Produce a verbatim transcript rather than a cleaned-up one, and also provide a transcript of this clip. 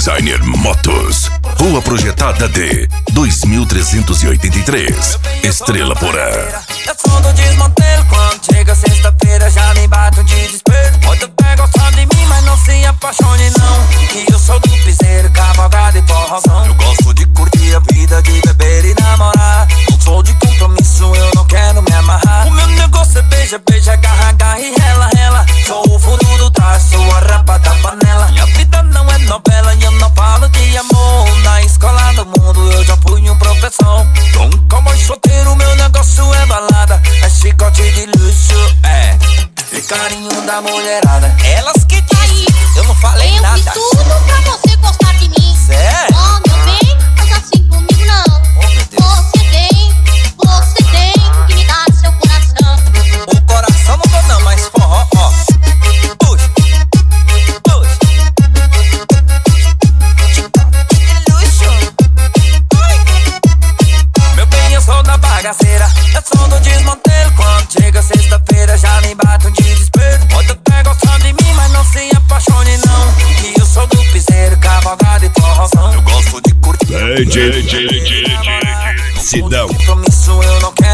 Designer Motos, Rua Projetada D, dois mil trezentos e oitenta e três, Estrela Porã. Eu sou do desmantelo, quando chega sexta-feira já me bate um desespero. Pode até gostar de mim, mas não se apaixone não, que eu sou do piseiro, cavalgada e forrozão. Eu gosto de curtir a vida, de beber e namorar. Não sou de compromisso, eu não quero me amarrar. O meu negócio é beija, beija, agarra, agarra e rela, rela. Sou o fundo do traço, sou a rapa da panela. Minha vida não é novela e eu não falo de amor. Na escola do mundo eu já fui um professor. Nunca mais solteiro, meu negócio é balada. É chicote de luxo, é e carinho da mulherada. Elas que dizem, eu não falei eu nada. Eu fiz tudo pra você gostar de mim. Sério? Oh, meu bem, faz assim comigo não. Oh, meu Deus. Você tem, você tem que me dar seu coração. O coração não dou não, mas forró, ó. Puxa, puxa. Chicote de luxo. Ai. Meu bem, eu sou da bagaceira, eu sou do desmantelo. Quando chega sexta-feira já me bate um desespero. Pode até gostar de mim, mas não se apaixone não, que eu sou do piseiro, cavalgada e forrozão. Eu gosto de curtir. D J, D J, D J, Sidão. Compromisso eu não quero